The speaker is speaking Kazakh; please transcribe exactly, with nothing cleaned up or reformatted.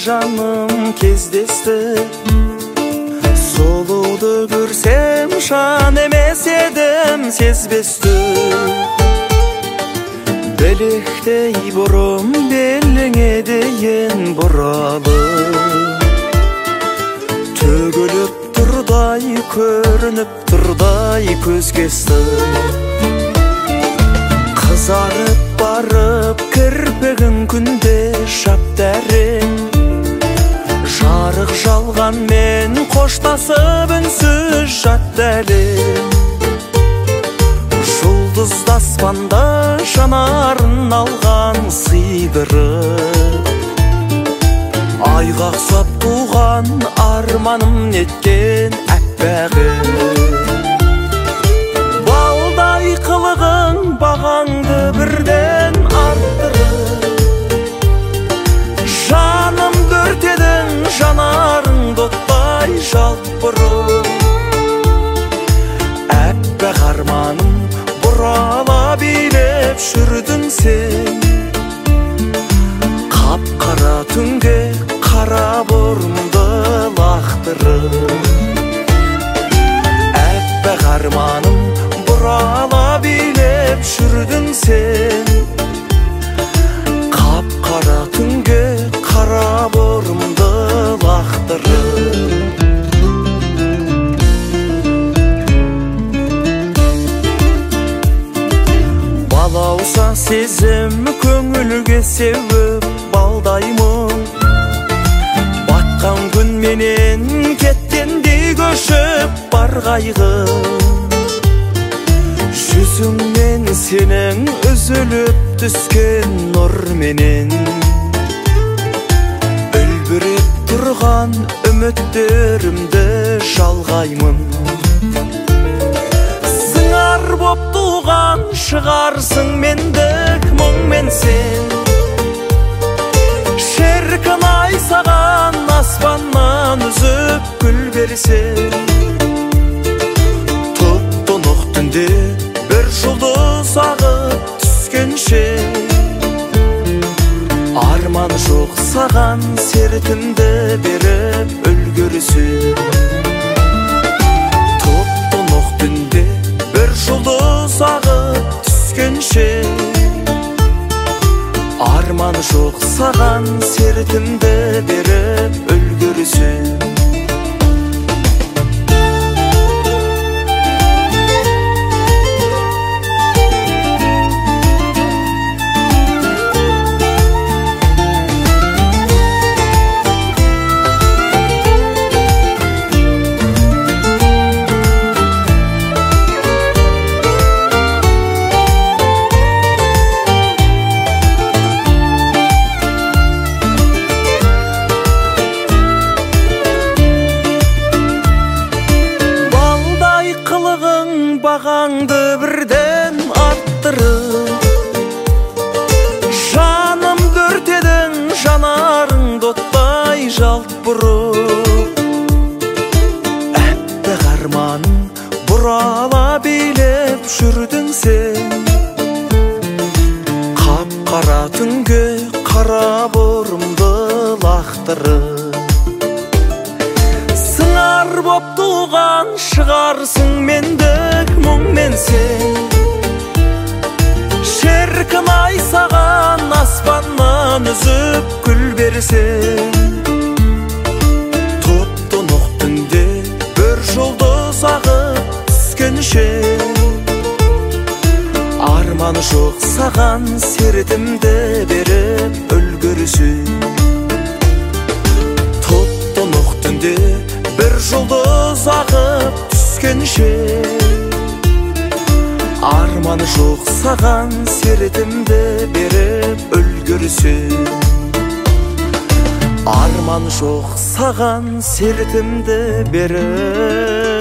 жаным кездесті. Сұлуды көрсем жан емес едім сезбесті. Білектей бұрым беліңе дейін бұралы, төгіліп тұрдай көрініп тұрдай көзгесті. Қызарып барып кірпігің күнде шаптәрің, жарық жалғанмен қоштасып үнсіз жатты әлем. Жұлдызды аспанда жанарын алған сыйдырып, айға ұқсап туған арманым неткен әппағым. Балдай қылығың бағаңды бірден арттырып, жаным дүртедің жанарың оттай жалт бұрып. Әппақ арманым бұрала билеп жүрдің сен, қап-қара түнге қара бұрымды лақтырып. Әппақ арманым бұрала билеп жүрдің сен, қап-қара түнге қара бұрымды лақтырып. Балауса сезім көңілге сеуіп балдаймын, батқан күн менен кеттендей көшіп бар қайғы. Жүзіңнен сенің үзіліп түскен нұр менен, үлбіреп тұрған үміттерімді жалғаймын. Сыңар боп туған шығарсың мендік мұңмен сен, шіркін ай саған аспаннан үзіп гүл берсең. Тұп-тұнық түнде бір жұлдыз ағып түскенше, арман жоқ саған сертімді беріп үлгірсең. Тұп-тұнық түнде бір жұлдыз ағып түскенше, арман жоқ саған сертімді беріп үлгірсең. Бағаңды бірден арттырып, жаным дүртедің жанарың оттай жалт бұрып. Әппақ арманым бұрала билеп жүрдің сен, қап-қара түнге қара бұрымды лақтырып. Сыңар боп туған шығарсың мендік мұңмен сен, шіркін ай саған аспаннан үзіп гүл берсең. Тұп-тұнық түнде бір жұлдыз ағып түскенше, арман жоқ саған сертімді беріп үлгірсең. Тұп-тұнық түнде бір жұлдыз ағып түскенше, арман жоқ саған сертімді беріп үлгірсең. Арман жоқ саған сертімді беріп